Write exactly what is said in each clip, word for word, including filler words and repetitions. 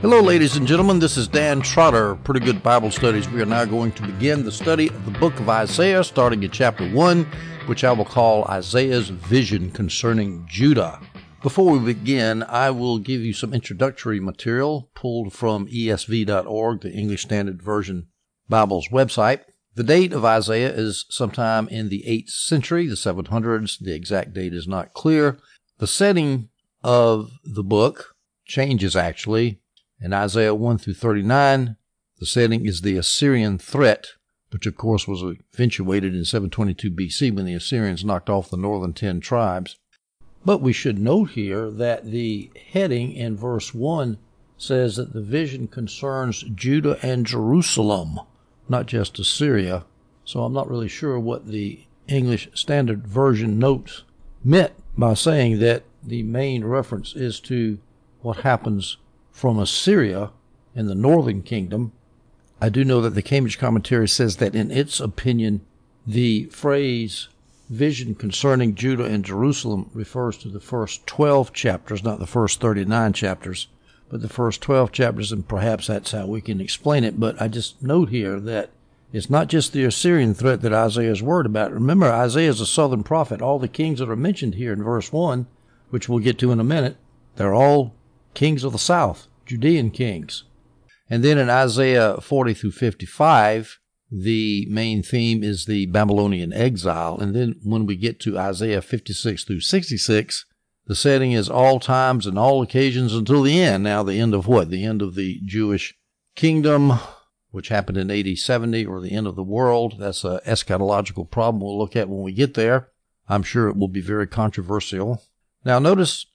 Hello, ladies and gentlemen. This is Dan Trotter, Pretty Good Bible Studies. We are now going to begin the study of the book of Isaiah, starting at chapter one, which I will call Isaiah's Vision Concerning Judah. Before we begin, I will give you some introductory material pulled from E S V dot org, the English Standard Version Bible's website. The date of Isaiah is sometime in the eighth century, the seven hundreds. The exact date is not clear. The setting of the book changes, actually. In Isaiah one through thirty-nine, the setting is the Assyrian threat, which of course was eventuated in seven twenty-two B C when the Assyrians knocked off the northern ten tribes. But we should note here that the heading in verse one says that the vision concerns Judah and Jerusalem, not just Assyria. So I'm not really sure what the English Standard Version notes meant by saying that the main reference is to what happens from Assyria in the northern kingdom. I do know that the Cambridge Commentary says that in its opinion, the phrase vision concerning Judah and Jerusalem refers to the first twelve chapters, not the first thirty-nine chapters, but the first twelve chapters, and perhaps that's how we can explain it. But I just note here that it's not just the Assyrian threat that Isaiah is worried about. Remember, Isaiah is a southern prophet. All the kings that are mentioned here in verse one, which we'll get to in a minute, they're all kings of the south, Judean kings. And then in Isaiah forty through fifty-five, the main theme is the Babylonian exile. And then when we get to Isaiah fifty-six through sixty-six, the setting is all times and all occasions until the end. Now, the end of what? The end of the Jewish kingdom, which happened in A D seventy, or the end of the world. That's an eschatological problem we'll look at when we get there. I'm sure it will be very controversial. Now, notice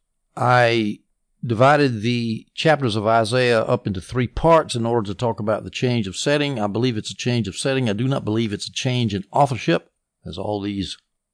I divided the chapters of Isaiah up into three parts in order to talk about the change of setting. I believe it's a change of setting. I do not believe it's a change in authorship, as all these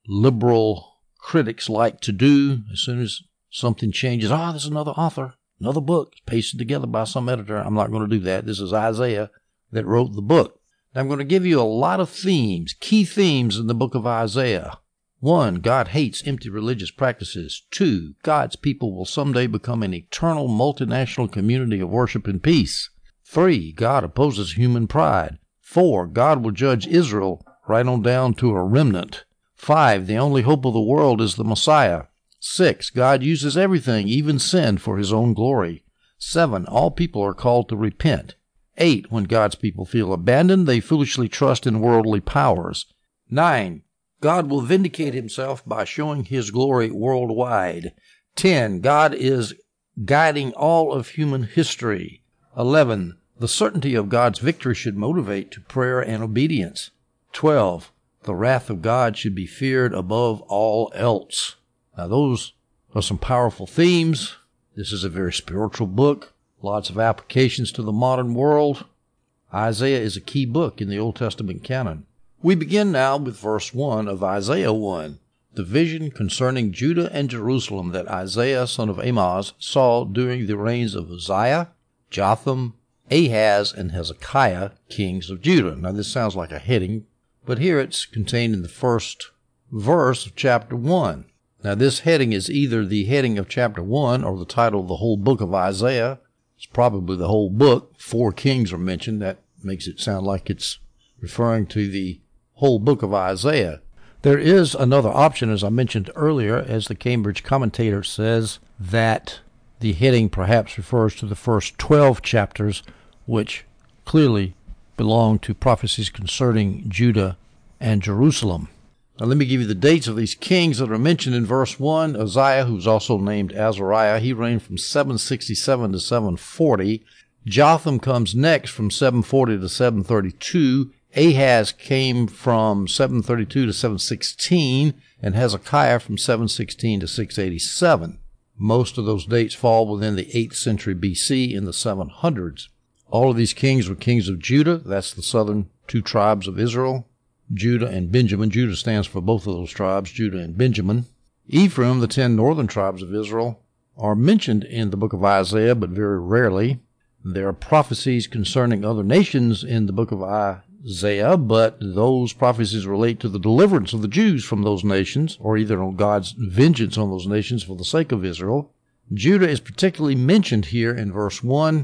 liberal critics like to do. As soon as something changes, ah, oh, there's another author, another book pasted together by some editor. I'm not going to do that. This is Isaiah that wrote the book. Now, I'm going to give you a lot of themes, key themes in the book of Isaiah. One, God hates empty religious practices. Two, God's people will someday become an eternal multinational community of worship and peace. Three, God opposes human pride. Four, God will judge Israel right on down to a remnant. Five, the only hope of the world is the Messiah. Six, God uses everything, even sin, for his own glory. Seven, all people are called to repent. Eight, when God's people feel abandoned, they foolishly trust in worldly powers. Nine, God will vindicate himself by showing his glory worldwide. Ten, God is guiding all of human history. Eleven, the certainty of God's victory should motivate to prayer and obedience. Twelve, the wrath of God should be feared above all else. Now, those are some powerful themes. This is a very spiritual book. Lots of applications to the modern world. Isaiah is a key book in the Old Testament canon. We begin now with verse one of Isaiah one, the vision concerning Judah and Jerusalem that Isaiah, son of Amoz, saw during the reigns of Uzziah, Jotham, Ahaz, and Hezekiah, kings of Judah. Now, this sounds like a heading, but here it's contained in the first verse of chapter one. Now, this heading is either the heading of chapter one or the title of the whole book of Isaiah. It's probably the whole book. Four kings are mentioned. That makes it sound like it's referring to the whole book of Isaiah. There is another option, as I mentioned earlier, as the Cambridge Commentator says, that the heading perhaps refers to the first twelve chapters, which clearly belong to prophecies concerning Judah and Jerusalem. Now, let me give you the dates of these kings that are mentioned in verse one. Uzziah, who's also named Azariah, he reigned from seven sixty-seven to seven forty. Jotham comes next from seven forty to seven thirty-two. Ahaz came from seven thirty-two to seven sixteen, and Hezekiah from seven sixteen to six eighty-seven. Most of those dates fall within the eighth century B C in the seven hundreds. All of these kings were kings of Judah. That's the southern two tribes of Israel, Judah and Benjamin. Judah stands for both of those tribes, Judah and Benjamin. Ephraim, the ten northern tribes of Israel, are mentioned in the book of Isaiah, but very rarely. There are prophecies concerning other nations in the book of Isaiah, but those prophecies relate to the deliverance of the Jews from those nations, or either on God's vengeance on those nations for the sake of Israel. Judah is particularly mentioned here in verse one.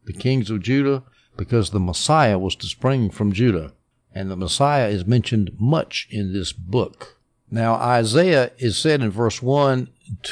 the kings of Judah, because the Messiah was to spring from Judah. And the Messiah is mentioned much in this book. Now, Isaiah is said in verse one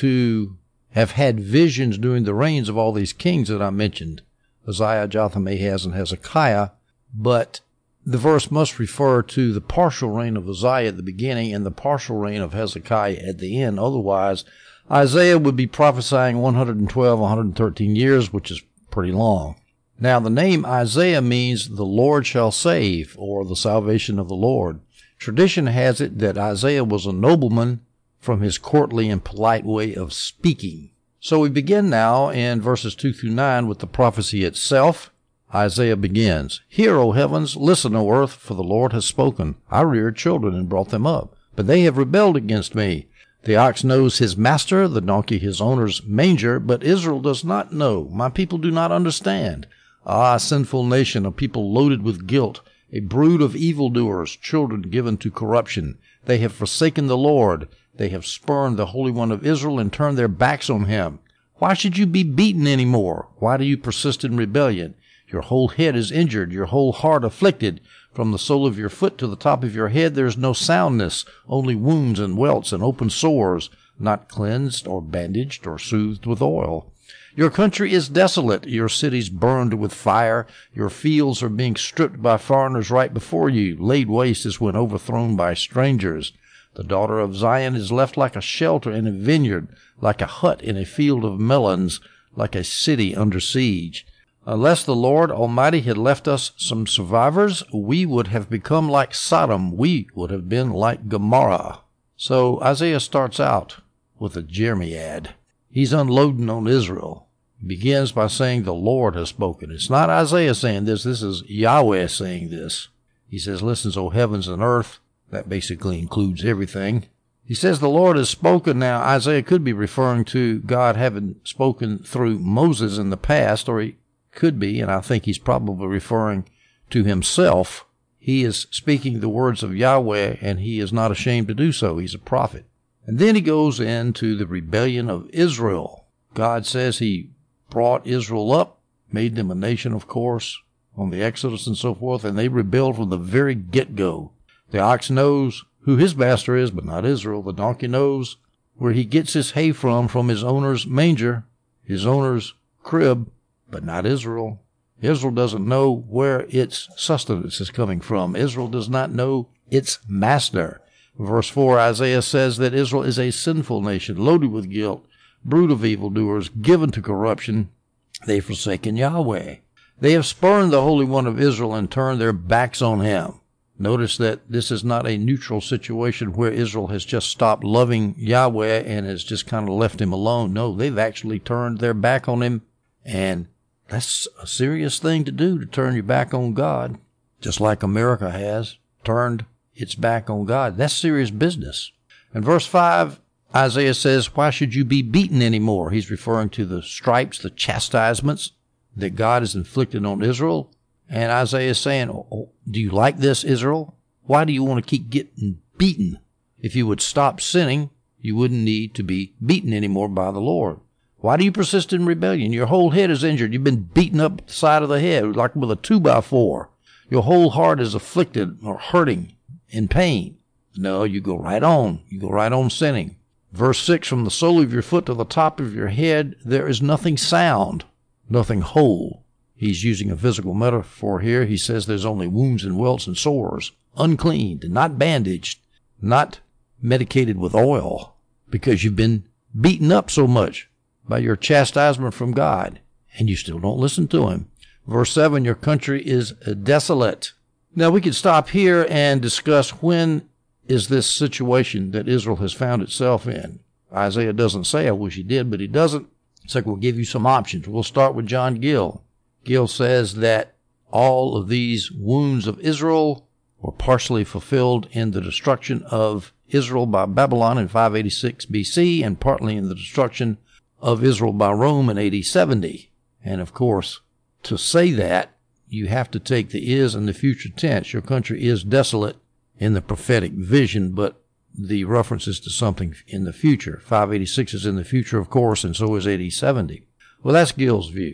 to have had visions during the reigns of all these kings that I mentioned, Uzziah, Jotham, Ahaz, and Hezekiah, but the verse must refer to the partial reign of Uzziah at the beginning and the partial reign of Hezekiah at the end. Otherwise, Isaiah would be prophesying one hundred twelve, one hundred thirteen years, which is pretty long. Now, the name Isaiah means the Lord shall save, or the salvation of the Lord. Tradition has it that Isaiah was a nobleman from his courtly and polite way of speaking. So we begin now in verses two through nine with the prophecy itself. Isaiah begins, Hear, O heavens, listen, O earth, for the Lord has spoken. I reared children and brought them up, but they have rebelled against me. The ox knows his master, the donkey his owner's manger, but Israel does not know. My people do not understand. Ah, sinful nation, a people loaded with guilt, a brood of evildoers, children given to corruption. They have forsaken the Lord. They have spurned the Holy One of Israel and turned their backs on him. Why should you be beaten any more? Why do you persist in rebellion? Your whole head is injured, your whole heart afflicted. From the sole of your foot to the top of your head there is no soundness, only wounds and welts and open sores, not cleansed or bandaged or soothed with oil. Your country is desolate, your cities burned with fire, your fields are being stripped by foreigners right before you, laid waste as when overthrown by strangers. The daughter of Zion is left like a shelter in a vineyard, like a hut in a field of melons, like a city under siege. Unless the Lord Almighty had left us some survivors, we would have become like Sodom. We would have been like Gomorrah. So Isaiah starts out with a jeremiad. He's unloading on Israel. He begins by saying the Lord has spoken. It's not Isaiah saying this. This is Yahweh saying this. He says, Listen, O heavens and earth. That basically includes everything. He says the Lord has spoken. Now, Isaiah could be referring to God having spoken through Moses in the past, or he could be, and I think he's probably referring to himself. He is speaking the words of Yahweh, and he is not ashamed to do so. He's a prophet. And then he goes into the rebellion of Israel. God says he brought Israel up, made them a nation, of course, on the Exodus and so forth, and they rebelled from the very get-go. The ox knows who his master is, but not Israel. The donkey knows where he gets his hay from, from his owner's manger, his owner's crib, but not Israel. Israel doesn't know where its sustenance is coming from. Israel does not know its master. Verse four, Isaiah says that Israel is a sinful nation, loaded with guilt, brood of evildoers, given to corruption. They have forsaken Yahweh. They have spurned the Holy One of Israel and turned their backs on him. Notice that this is not a neutral situation where Israel has just stopped loving Yahweh and has just kind of left him alone. No, they've actually turned their back on him, and that's a serious thing to do, to turn your back on God, just like America has turned its back on God. That's serious business. In verse five, Isaiah says, Why should you be beaten anymore? He's referring to the stripes, the chastisements that God has inflicted on Israel. And Isaiah is saying, oh, do you like this, Israel? Why do you want to keep getting beaten? If you would stop sinning, you wouldn't need to be beaten anymore by the Lord. Why do you persist in rebellion? Your whole head is injured. You've been beaten up the side of the head like with a two by four. Your whole heart is afflicted or hurting in pain. No, you go right on. You go right on sinning. Verse six, From the sole of your foot to the top of your head, there is nothing sound, nothing whole. He's using a physical metaphor here. He says there's only wounds and welts and sores, uncleaned, not bandaged, not medicated with oil, because you've been beaten up so much by your chastisement from God, and you still don't listen to him. Verse seven, your country is desolate. Now we could stop here and discuss when is this situation that Israel has found itself in. Isaiah doesn't say, I wish he did, but he doesn't. So we'll give you some options. We'll start with John Gill. Gill says that all of these wounds of Israel were partially fulfilled in the destruction of Israel by Babylon in five eighty-six B C and partly in the destruction of Israel by Rome in A D seventy. And of course, to say that, you have to take the is and the future tense. Your country is desolate in the prophetic vision, but the reference is to something in the future. five eighty-six is in the future, of course, and so is A D seventy. Well, that's Gill's view.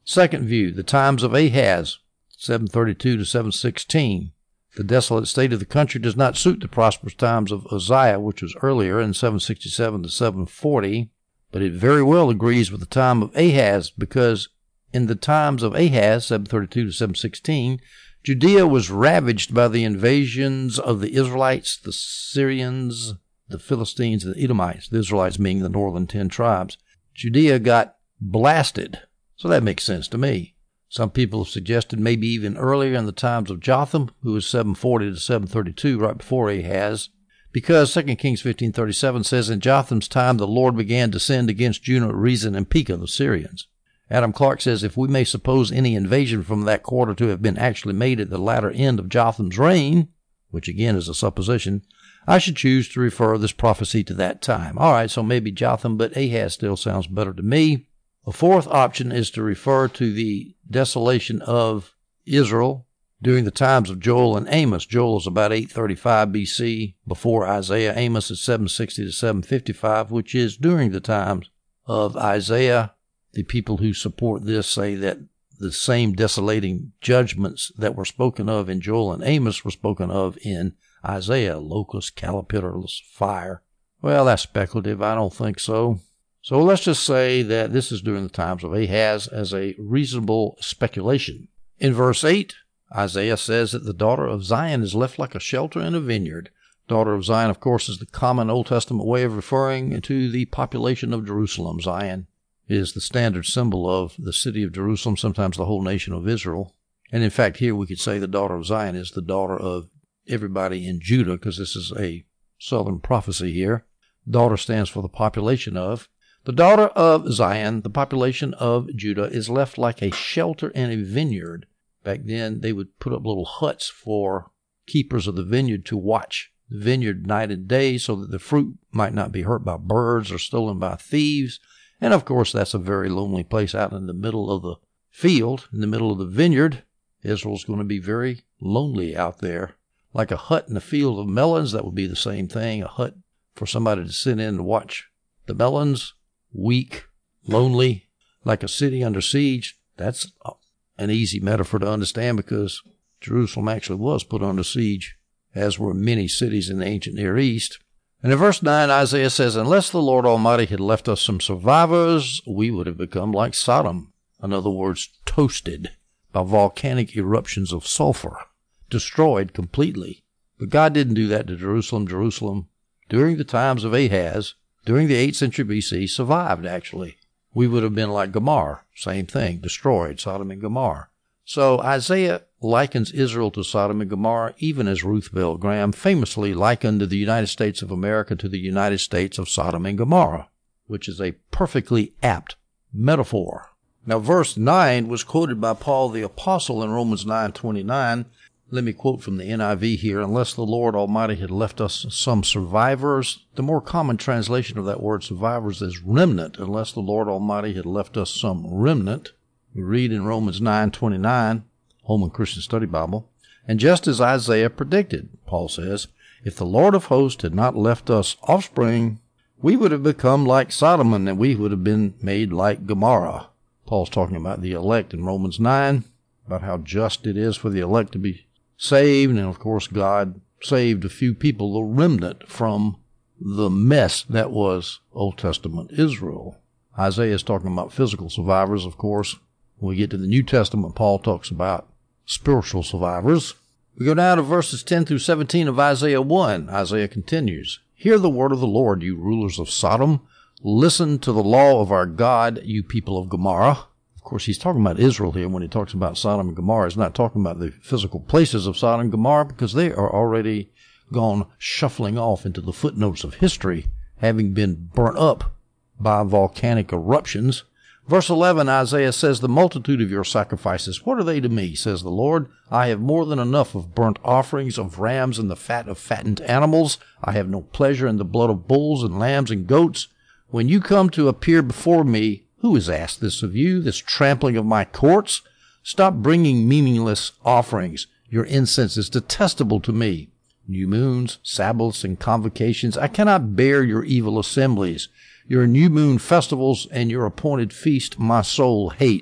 Second view, the times of Ahaz, seven thirty-two to seven sixteen. The desolate state of the country does not suit the prosperous times of Uzziah, which was earlier in seven sixty-seven to seven forty, but it very well agrees with the time of Ahaz, because in the times of Ahaz, seven thirty-two to seven sixteen, Judea was ravaged by the invasions of the Israelites, the Syrians, the Philistines, and the Edomites, the Israelites being the northern ten tribes. Judea got blasted, so that makes sense to me. Some people have suggested maybe even earlier in the times of Jotham, who was seven forty to seven thirty-two, right before Ahaz, because Second Kings fifteen thirty-seven says, in Jotham's time the Lord began to send against Judah, Rezin, and Pekah, the Syrians. Adam Clark says, if we may suppose any invasion from that quarter to have been actually made at the latter end of Jotham's reign, which again is a supposition, I should choose to refer this prophecy to that time. All right, so maybe Jotham, but Ahaz still sounds better to me. A fourth option is to refer to the desolation of Israel during the times of Joel and Amos. Joel is about eight thirty-five B C before Isaiah. Amos is seven sixty to seven fifty-five, which is during the times of Isaiah. The people who support this say that the same desolating judgments that were spoken of in Joel and Amos were spoken of in Isaiah, locust, caterpillarless fire. Well, that's speculative. I don't think so. So let's just say that this is during the times of Ahaz as a reasonable speculation. In verse eight, Isaiah says that the daughter of Zion is left like a shelter in a vineyard. Daughter of Zion, of course, is the common Old Testament way of referring to the population of Jerusalem. Zion is the standard symbol of the city of Jerusalem, sometimes the whole nation of Israel. And in fact, here we could say the daughter of Zion is the daughter of everybody in Judah, because this is a southern prophecy here. Daughter stands for the population of. The daughter of Zion, the population of Judah, is left like a shelter in a vineyard. Back then, they would put up little huts for keepers of the vineyard to watch the vineyard night and day so that the fruit might not be hurt by birds or stolen by thieves. And of course, that's a very lonely place out in the middle of the field, in the middle of the vineyard. Israel's going to be very lonely out there. Like a hut in a field of melons, that would be the same thing. A hut for somebody to sit in and watch the melons. Weak, lonely, like a city under siege. That's an easy metaphor to understand, because Jerusalem actually was put under siege, as were many cities in the ancient Near East. And in verse nine, Isaiah says, unless the Lord Almighty had left us some survivors, we would have become like Sodom. In other words, toasted by volcanic eruptions of sulfur, destroyed completely. But God didn't do that to Jerusalem. Jerusalem, during the times of Ahaz, during the eighth century B C, survived, actually. We would have been like Gomorrah, same thing, destroyed, Sodom and Gomorrah. So Isaiah likens Israel to Sodom and Gomorrah, even as Ruth Bell Graham famously likened the United States of America to the United States of Sodom and Gomorrah, which is a perfectly apt metaphor. Now, verse nine was quoted by Paul the Apostle in Romans nine twenty-nine. Let me quote from the N I V here. Unless the Lord Almighty had left us some survivors. The more common translation of that word survivors is remnant. Unless the Lord Almighty had left us some remnant. We read in Romans nine twenty-nine, Holman Christian Study Bible. And just as Isaiah predicted, Paul says, if the Lord of hosts had not left us offspring, we would have become like Sodom, and we would have been made like Gomorrah. Paul's talking about the elect in Romans nine, about how just it is for the elect to be saved, and of course God saved a few people, the remnant, from the mess that was Old Testament Israel. Isaiah is talking about physical survivors, of course. When we get to the New Testament, Paul talks about spiritual survivors. We go down to verses ten through seventeen of Isaiah one. Isaiah continues, hear the word of the Lord, you rulers of Sodom. Listen to the law of our God, you people of Gomorrah. Of course, he's talking about Israel here when he talks about Sodom and Gomorrah. He's not talking about the physical places of Sodom and Gomorrah, because they are already gone shuffling off into the footnotes of history, having been burnt up by volcanic eruptions. Verse eleven, Isaiah says, the multitude of your sacrifices, what are they to me, says the Lord? I have more than enough of burnt offerings, of rams and the fat of fattened animals. I have no pleasure in the blood of bulls and lambs and goats. When you come to appear before me, who has asked this of you, this trampling of my courts? Stop bringing meaningless offerings. Your incense is detestable to me. New moons, Sabbaths, and convocations, I cannot bear your evil assemblies. Your new moon festivals and your appointed feast my soul hates.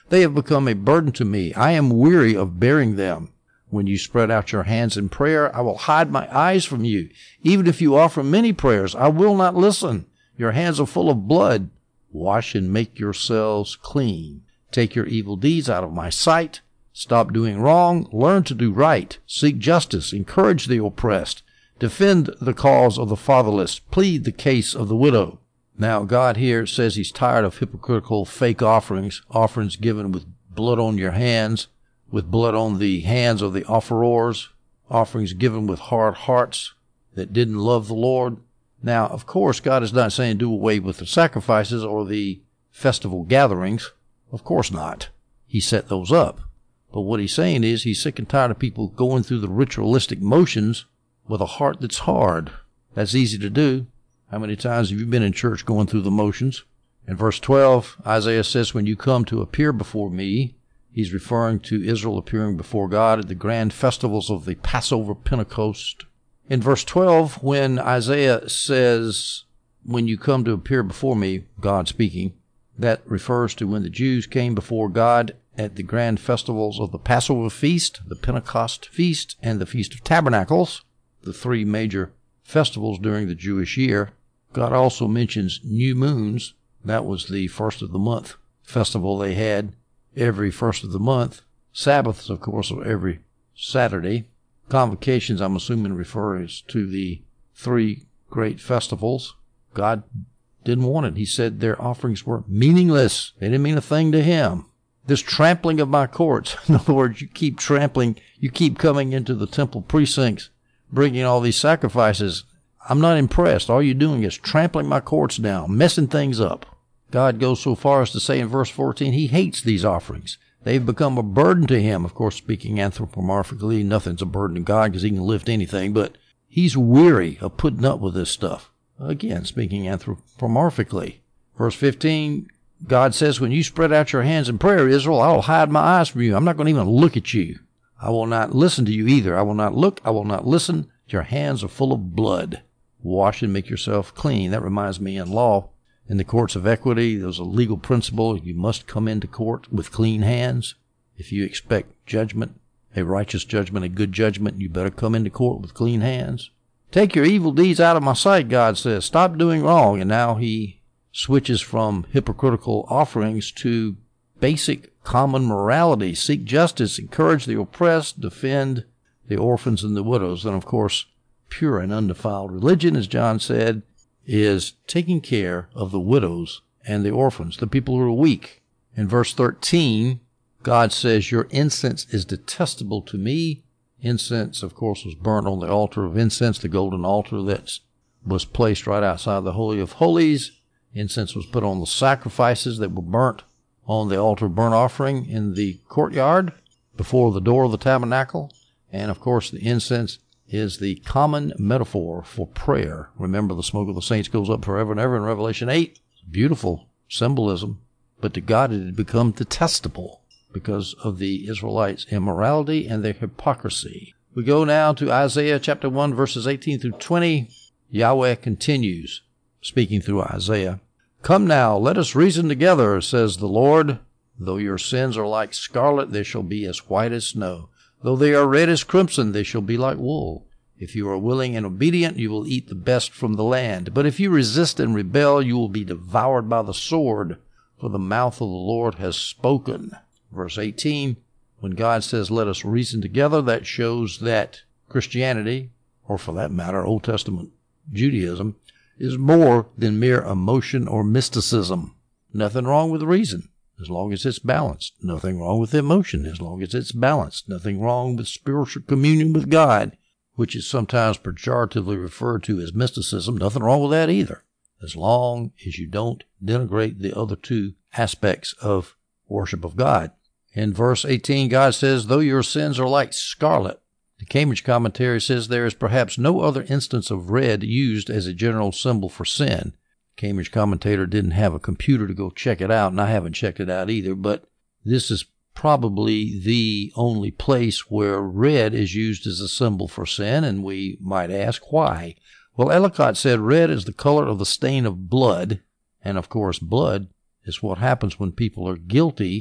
They have become a burden to me. I am weary of bearing them. When you spread out your hands in prayer, I will hide my eyes from you. Even if you offer many prayers, I will not listen. Your hands are full of blood. Wash and make yourselves clean. Take your evil deeds out of my sight. Stop doing wrong. Learn to do right. Seek justice. Encourage the oppressed. Defend the cause of the fatherless. Plead the case of the widow. Now, God here says he's tired of hypocritical fake offerings, offerings given with blood on your hands, with blood on the hands of the offerors, offerings given with hard hearts that didn't love the Lord. Now, of course, God is not saying do away with the sacrifices or the festival gatherings. Of course not. He set those up. But what he's saying is he's sick and tired of people going through the ritualistic motions with a heart that's hard. That's easy to do. How many times have you been in church going through the motions? In verse twelve, Isaiah says, when you come to appear before me, he's referring to Israel appearing before God at the grand festivals of the Passover, Pentecost. In verse twelve, when Isaiah says, when you come to appear before me, God speaking, that refers to when the Jews came before God at the grand festivals of the Passover feast, the Pentecost feast, and the Feast of Tabernacles, the three major festivals during the Jewish year. God also mentions new moons. That was the first of the month festival they had every first of the month. Sabbaths, of course, are every Saturday. Convocations, I'm assuming, refers to the three great festivals. God didn't want it. He said their offerings were meaningless. They didn't mean a thing to him. This trampling of my courts, in other words, you keep trampling, you keep coming into the temple precincts, bringing all these sacrifices. I'm not impressed. All you're doing is trampling my courts down, messing things up. God goes so far as to say in verse fourteen, he hates these offerings. They've become a burden to him. Of course, speaking anthropomorphically, nothing's a burden to God because he can lift anything, but he's weary of putting up with this stuff. Again, speaking anthropomorphically. Verse fifteen, God says, when you spread out your hands in prayer, Israel, I will hide my eyes from you. I'm not going to even look at you. I will not listen to you either. I will not look. I will not listen. Your hands are full of blood. Wash and make yourself clean. That reminds me, in law, in the courts of equity, there's a legal principle. You must come into court with clean hands. If you expect judgment, a righteous judgment, a good judgment, you better come into court with clean hands. Take your evil deeds out of my sight, God says. Stop doing wrong. And now he switches from hypocritical offerings to basic common morality. Seek justice, encourage the oppressed, defend the orphans and the widows. And, of course, pure and undefiled religion, as John said, is taking care of the widows and the orphans, the people who are weak. In verse thirteen, God says, your incense is detestable to me. Incense, of course, was burnt on the altar of incense, the golden altar that was placed right outside the Holy of Holies. Incense was put on the sacrifices that were burnt on the altar of burnt offering in the courtyard before the door of the tabernacle. And, of course, the incense is the common metaphor for prayer. Remember, the smoke of the saints goes up forever and ever in Revelation eight. Beautiful symbolism. But to God it had become detestable because of the Israelites' immorality and their hypocrisy. We go now to Isaiah chapter one, verses eighteen through twenty. Yahweh continues, speaking through Isaiah. Come now, let us reason together, says the Lord. Though your sins are like scarlet, they shall be as white as snow. Though they are red as crimson, they shall be like wool. If you are willing and obedient, you will eat the best from the land. But if you resist and rebel, you will be devoured by the sword, for the mouth of the Lord has spoken. Verse eighteen, when God says, let us reason together, that shows that Christianity, or for that matter, Old Testament Judaism, is more than mere emotion or mysticism. Nothing wrong with reason, as long as it's balanced. Nothing wrong with emotion, as long as it's balanced. Nothing wrong with spiritual communion with God, which is sometimes pejoratively referred to as mysticism. Nothing wrong with that either, as long as you don't denigrate the other two aspects of worship of God. In verse eighteen, God says, though your sins are like scarlet. The Cambridge Commentary says there is perhaps no other instance of red used as a general symbol for sin. Cambridge Commentator didn't have a computer to go check it out, and I haven't checked it out either, but this is probably the only place where red is used as a symbol for sin, and we might ask why. Well, Ellicott said red is the color of the stain of blood, and of course blood is what happens when people are guilty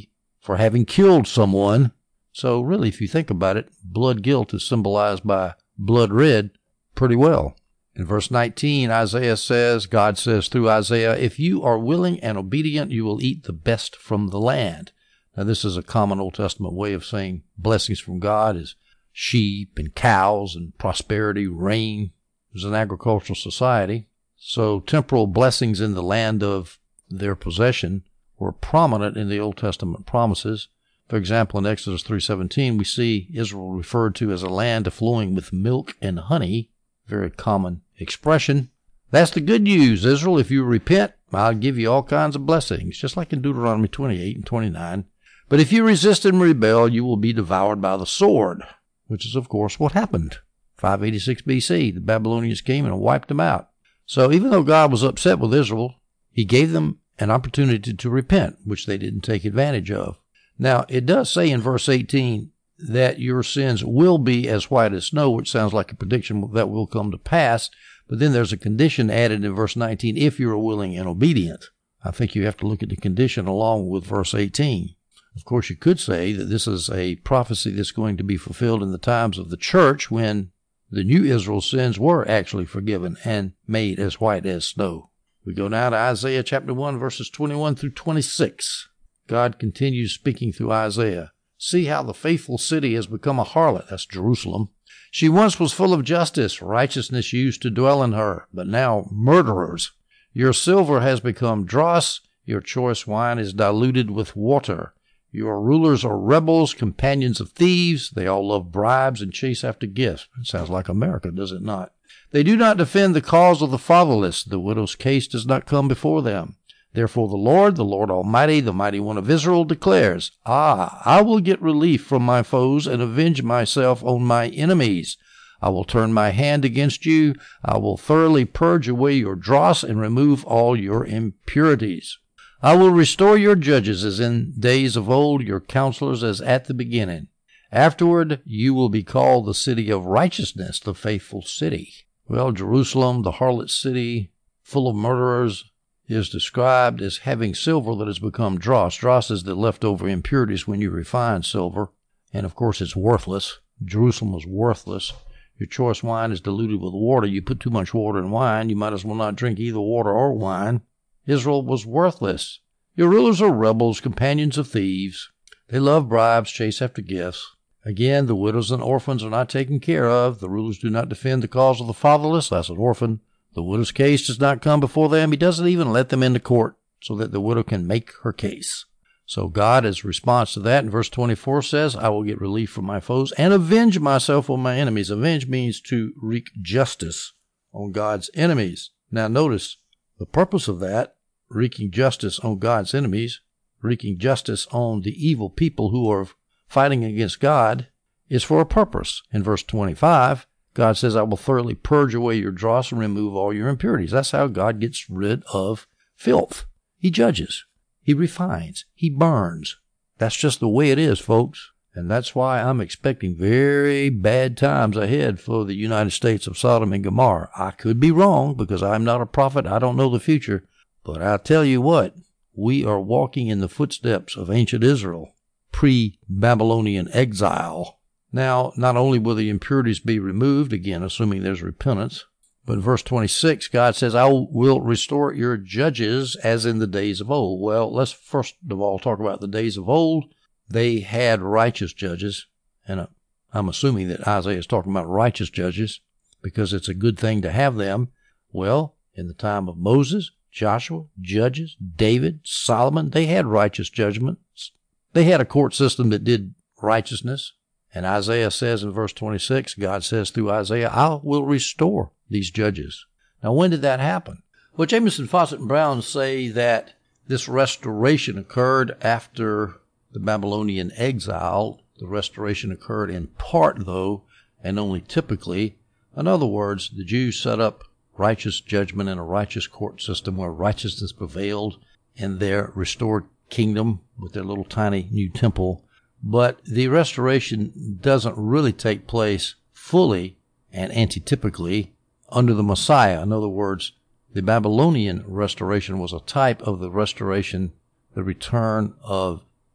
for having killed someone. So really, if you think about it, blood guilt is symbolized by blood red pretty well. In verse nineteen, Isaiah says, God says through Isaiah, if you are willing and obedient, you will eat the best from the land. Now, this is a common Old Testament way of saying blessings from God is sheep and cows and prosperity, rain. It was an agricultural society. So temporal blessings in the land of their possession were prominent in the Old Testament promises. For example, in Exodus three seventeen, we see Israel referred to as a land flowing with milk and honey. Very common expression. That's the good news, Israel. If you repent, I'll give you all kinds of blessings, just like in Deuteronomy twenty-eight and twenty-nine. But if you resist and rebel, you will be devoured by the sword, which is, of course, what happened. five eighty-six B C, the Babylonians came and wiped them out. So even though God was upset with Israel, he gave them an opportunity to repent, which they didn't take advantage of. Now, it does say in verse eighteen that your sins will be as white as snow, which sounds like a prediction that will come to pass. But then there's a condition added in verse nineteen, if you are willing and obedient. I think you have to look at the condition along with verse eighteen. Of course, you could say that this is a prophecy that's going to be fulfilled in the times of the church when the new Israel's sins were actually forgiven and made as white as snow. We go now to Isaiah chapter one, verses twenty-one through twenty-six. God continues speaking through Isaiah. See how the faithful city has become a harlot. That's Jerusalem. She once was full of justice. Righteousness used to dwell in her, but now murderers. Your silver has become dross. Your choice wine is diluted with water. Your rulers are rebels, companions of thieves. They all love bribes and chase after gifts. It sounds like America, does it not? They do not defend the cause of the fatherless. The widow's case does not come before them. Therefore the Lord, the Lord Almighty, the Mighty One of Israel, declares, Ah, I will get relief from my foes and avenge myself on my enemies. I will turn my hand against you. I will thoroughly purge away your dross and remove all your impurities. I will restore your judges as in days of old, your counselors as at the beginning. Afterward you will be called the city of righteousness, the faithful city. Well, Jerusalem, the harlot city, full of murderers, is described as having silver that has become dross. Dross is the leftover impurities when you refine silver, and of course it's worthless. Jerusalem was worthless. Your choice wine is diluted with water. You put too much water in wine, you might as well not drink either water or wine. Israel was worthless. Your rulers are rebels, companions of thieves. They love bribes, chase after gifts. Again, the widows and orphans are not taken care of. The rulers do not defend the cause of the fatherless. That's an orphan. The widow's case does not come before them. He doesn't even let them into court so that the widow can make her case. So God, as response to that, in verse twenty-four says, I will get relief from my foes and avenge myself on my enemies. Avenge means to wreak justice on God's enemies. Now notice the purpose of that, wreaking justice on God's enemies, wreaking justice on the evil people who are fighting against God, is for a purpose. In verse twenty-five, God says, I will thoroughly purge away your dross and remove all your impurities. That's how God gets rid of filth. He judges. He refines. He burns. That's just the way it is, folks. And that's why I'm expecting very bad times ahead for the United States of Sodom and Gomorrah. I could be wrong because I'm not a prophet. I don't know the future. But I'll tell you what, we are walking in the footsteps of ancient Israel, pre-Babylonian exile. Now, not only will the impurities be removed, again, assuming there's repentance, but in verse twenty-six, God says, I will restore your judges as in the days of old. Well, let's first of all talk about the days of old. They had righteous judges, and I'm assuming that Isaiah is talking about righteous judges because it's a good thing to have them. Well, in the time of Moses, Joshua, Judges, David, Solomon, they had righteous judgments. They had a court system that did righteousness. And Isaiah says in verse twenty-six, God says through Isaiah, I will restore these judges. Now, when did that happen? Well, Jamieson, Fausset, and Brown say that this restoration occurred after the Babylonian exile. The restoration occurred in part, though, and only typically. In other words, the Jews set up righteous judgment in a righteous court system where righteousness prevailed in their restored kingdom with their little tiny new temple. But the restoration doesn't really take place fully and antitypically under the Messiah. In other words, the Babylonian restoration was a type of the restoration, the return of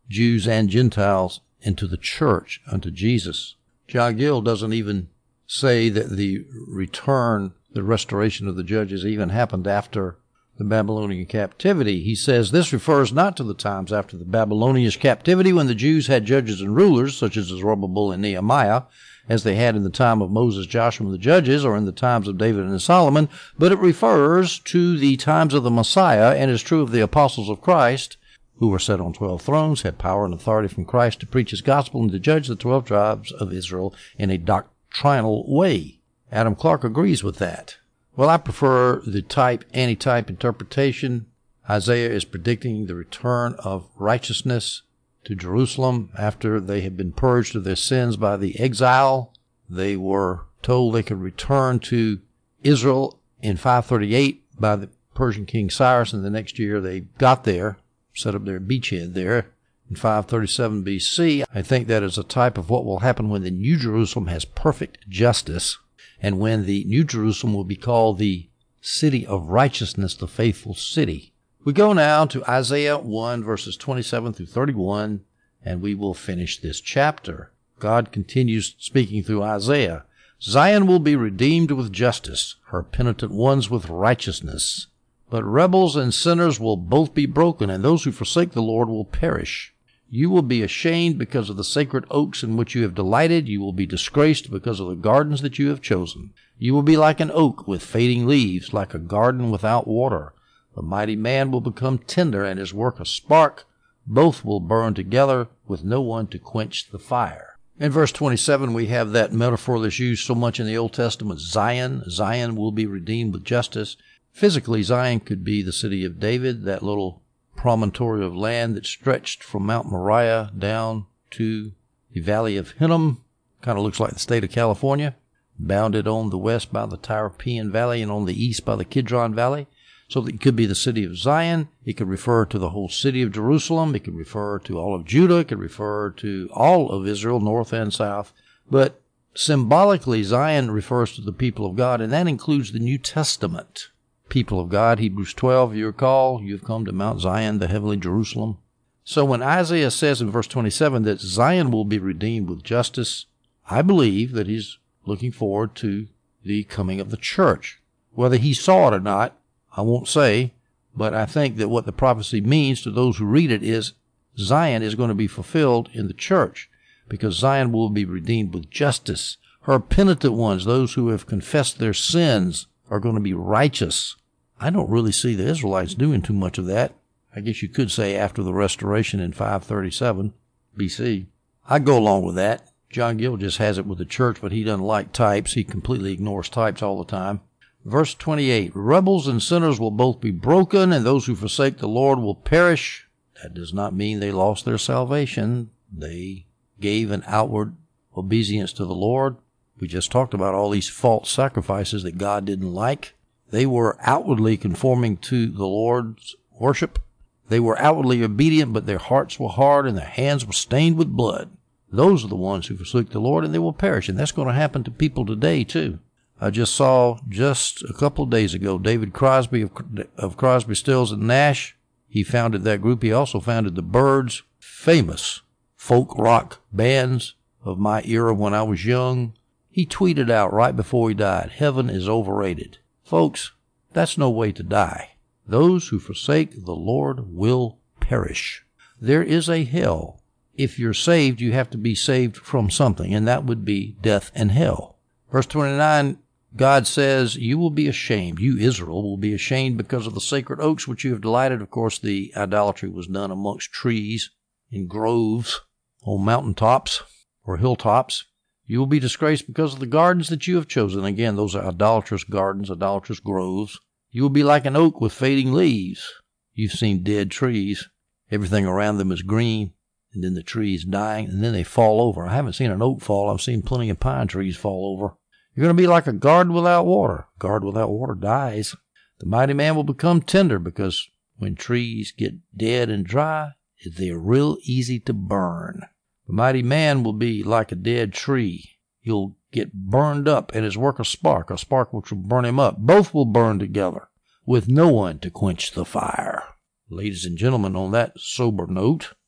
Jews and Gentiles into the church unto Jesus. John Gill doesn't even say that the return, the restoration of the judges even happened after the Babylonian captivity. He says this refers not to the times after the Babylonian captivity when the Jews had judges and rulers, such as Zerubbabel and Nehemiah, as they had in the time of Moses, Joshua, and the judges, or in the times of David and Solomon, but it refers to the times of the Messiah, and is true of the apostles of Christ, who were set on twelve thrones, had power and authority from Christ to preach his gospel and to judge the twelve tribes of Israel in a doctrinal way. Adam Clarke agrees with that. Well, I prefer the type, anti-type interpretation. Isaiah is predicting the return of righteousness to Jerusalem after they had been purged of their sins by the exile. They were told they could return to Israel in five thirty-eight by the Persian king Cyrus, and the next year they got there, set up their beachhead there in five thirty-seven B C. I think that is a type of what will happen when the New Jerusalem has perfect justice, and when the New Jerusalem will be called the city of righteousness, the faithful city. We go now to Isaiah one, verses twenty-seven through thirty-one, and we will finish this chapter. God continues speaking through Isaiah. Zion will be redeemed with justice, her penitent ones with righteousness. But rebels and sinners will both be broken, and those who forsake the Lord will perish. You will be ashamed because of the sacred oaks in which you have delighted. You will be disgraced because of the gardens that you have chosen. You will be like an oak with fading leaves, like a garden without water. The mighty man will become tender, and his work a spark. Both will burn together, with no one to quench the fire. In verse twenty-seven, we have that metaphor that's used so much in the Old Testament, Zion. Zion will be redeemed with justice. Physically, Zion could be the city of David, that little promontory of land that stretched from Mount Moriah down to the Valley of Hinnom. Kind of looks like the state of California, bounded on the west by the Tyropoeon Valley and on the east by the Kidron Valley. So it could be the city of Zion. It could refer to the whole city of Jerusalem. It could refer to all of Judah. It could refer to all of Israel, north and south. But symbolically, Zion refers to the people of God, and that includes the New Testament. People of God, Hebrews twelve, you recall, you've come to Mount Zion, the heavenly Jerusalem. So when Isaiah says in verse twenty-seven that Zion will be redeemed with justice, I believe that he's looking forward to the coming of the church. Whether he saw it or not, I won't say, but I think that what the prophecy means to those who read it is Zion is going to be fulfilled in the church, because Zion will be redeemed with justice. Her penitent ones, those who have confessed their sins, are going to be righteous. I don't really see the Israelites doing too much of that. I guess you could say after the restoration in five thirty-seven B C. I go along with that. John Gill just has it with the church, but he doesn't like types. He completely ignores types all the time. Verse twenty-eight, rebels and sinners will both be broken, and those who forsake the Lord will perish. That does not mean they lost their salvation. They gave an outward obedience to the Lord. We just talked about all these false sacrifices that God didn't like. They were outwardly conforming to the Lord's worship. They were outwardly obedient, but their hearts were hard and their hands were stained with blood. Those are the ones who forsook the Lord, and they will perish. And that's going to happen to people today, too. I just saw just a couple of days ago David Crosby of, of Crosby, Stills, and Nash. He founded that group. He also founded the Byrds, famous folk rock bands of my era when I was young. He tweeted out right before he died, heaven is overrated. Folks, that's no way to die. Those who forsake the Lord will perish. There is a hell. If you're saved, you have to be saved from something, and that would be death and hell. Verse twenty-nine, God says, you will be ashamed. You, Israel, will be ashamed because of the sacred oaks which you have delighted. Of course, the idolatry was done amongst trees in groves on mountaintops or hilltops. You will be disgraced because of the gardens that you have chosen. Again, those are idolatrous gardens, idolatrous groves. You will be like an oak with fading leaves. You've seen dead trees. Everything around them is green, and then the tree is dying, and then they fall over. I haven't seen an oak fall. I've seen plenty of pine trees fall over. You're going to be like a garden without water. A garden without water dies. The mighty man will become tender, because when trees get dead and dry, they're real easy to burn. The mighty man will be like a dead tree. He'll get burned up, and his work a spark, a spark which will burn him up. Both will burn together, with no one to quench the fire. Ladies and gentlemen, on that sober note,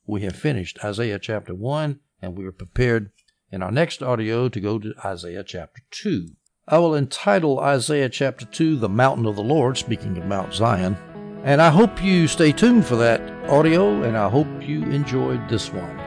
we have finished Isaiah chapter one, and we are prepared in our next audio to go to Isaiah chapter two. I will entitle Isaiah chapter two, The Mountain of the Lord, speaking of Mount Zion. And I hope you stay tuned for that audio, and I hope you enjoyed this one.